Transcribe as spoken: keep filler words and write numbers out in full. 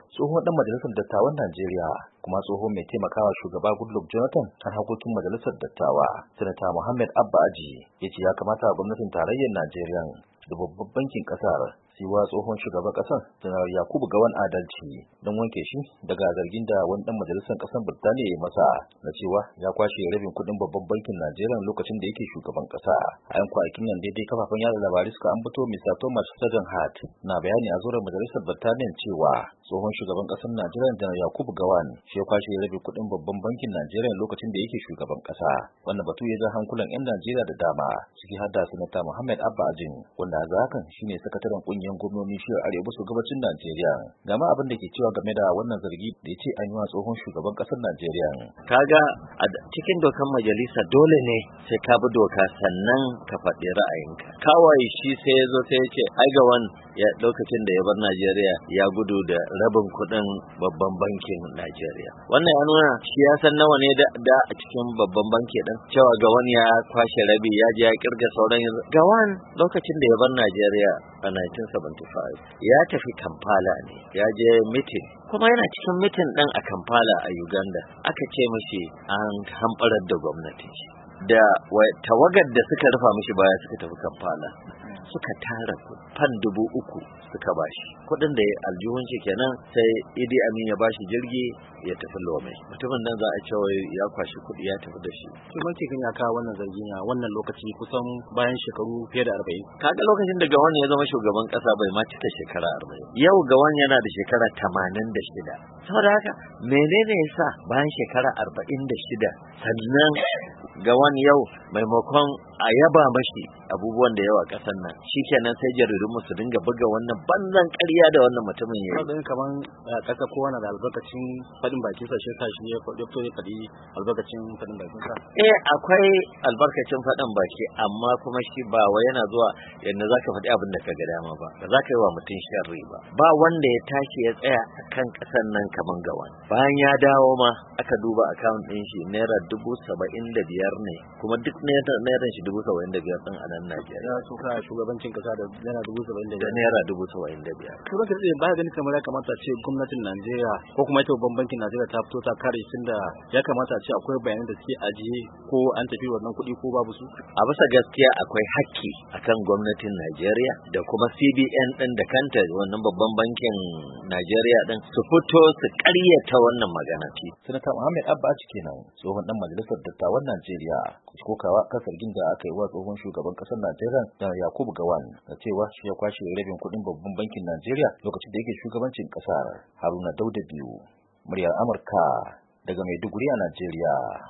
tsohon dan majalisar dattawan Najeriya kuma tsohon mai taimakawa shugaba Goodluck Jonathan kan harkokin majalisar dattawa, Sanata Muhammad Abba Aji, ya ce ya kamata gwamnatin tarayyar Najeriya da babban bankin kasar siwa tsohon shugaban kasar Janar Yakubu Gowon adalci don wanke shi daga zargin da wani dan majalisar kasar Birtaniya ya masa na cewa ya kwashe rabin kudin babban bankin Najeriya lokacin da yake shugaban kasa. A yan kwanakin nan daidai kafafen yada labarai suka ambato mister Thomas Sajan Hart na bayani a zuwan majalisar Birtaniya cewa tsohon shugaban kasar Najeriya Janar Yakubu Gowon shi ya kwashe rabin kudin babban bankin Najeriya lokacin da yake shugaban kasa. Wannan batu ya ja hankulan yan Najeriya da dama, ciki har da Sanata Muhammad Abba Ajin, wanda a hakan shine sakataren kungiyar gwamnoni shiyar arewa maso gabacin Najeriya. Ga ma abin da ke cewa game da wannan zargi da ya ce an yi wa tsohon shugaban kasar Najeriya. Kaga a cikin dokar majalisa dole ne sai ka bi doka sannan ka faɗi ra'ayinka. Kawai shi sai ya zo sai ya ce ai ga wani ya lokacin da ya bar Najeriya ya gudu da rabin kuɗin babban bankin Najeriya. Wannan ya nuna shi ya san nawa ne da, da a cikin babban banki din, cewa ga wani ya kwashe rabi ya je ya kirga sauran. Gawan lokacin da ya bar Najeriya a nineteen seventy-five ya tafi Kampala ne, ya je meeting, kuma yana cikin meeting ɗin a Kampala a Uganda aka ce mishi an hamɓarar da gwamnati da tawagar da suka rufa mishi baya suka tafi Kampala suka tara fan dubu uku suka bashi kuɗin da aljihun shi kenan. Sai Idi Amin ya bashi jirgi ya tafi Lome. Mutumin nan za a ce ya kwashi kuɗi ya tafi da shi. Kuma ke kan ya kawo wannan zargi na wannan lokaci kusan bayan shekaru fiye da arba'in. Kaga lokacin da Gowon ya zama shugaban ƙasa bai ma cika shekara arba'in. Yau Gowon yana da shekara tamanin da shida. Saboda haka menene yasa bayan shekara arba'in da shida sannan Gowon yau maimakon a yaba mashi abubuwan da yawa ƙasar nan shikenan sai jaridun mu su dinga buga wannan banzan ƙarya da wannan mutumin yayi. Saboda kaman ƙasa kowa na da albarkacin faɗin bakin sa, shi yasa shi ya fito ya faɗi albarkacin faɗin bakin sa. Eh akwai albarkacin faɗin baki, amma kuma shi ba wai yana zuwa yanda zaka faɗi abin da ka ga dama ba, ba za ka yi wa mutum sharri ba. Ba wanda ya tashi ya tsaya kan ƙasar nan kaman Gowon. Bayan ya dawo ma aka duba account ɗin shi naira dubu saba'in da biyar ne, kuma duk naira shi dubu saba'in da biyar ɗin a nan Najeriya. Ya suka shugabancin kasa da naira dubu saba'in da biyar. Naira dubu saba'in da biyar. To baka tsaye ba ganin kamar ya kamata ce gwamnatin Najeriya ko kuma ita babban bankin Najeriya ta fito ta kare shi, da ya kamata ce akwai bayanan da suke ajiye ko an tafi wannan kuɗi ko babu su. A bisa gaskiya akwai hakki akan gwamnatin Najeriya da kuma C B N ɗin da kanta wannan babban bankin Najeriya ɗin su fito su ƙaryata wannan magana. Sanata Muhammad Abba kenan, tsohon dan majalisar dattawan Najeriya, kokawa kan zargin da aka yi wa tsohon shugaban kasar Najeriya da Yakubu Gowon da cewa shi ya kwashe rabin kuɗin babban bankin Najeriya lokacin da yake shugabancin kasar. Haruna Dauda biyu, muryar Amurka daga Maiduguri a Najeriya.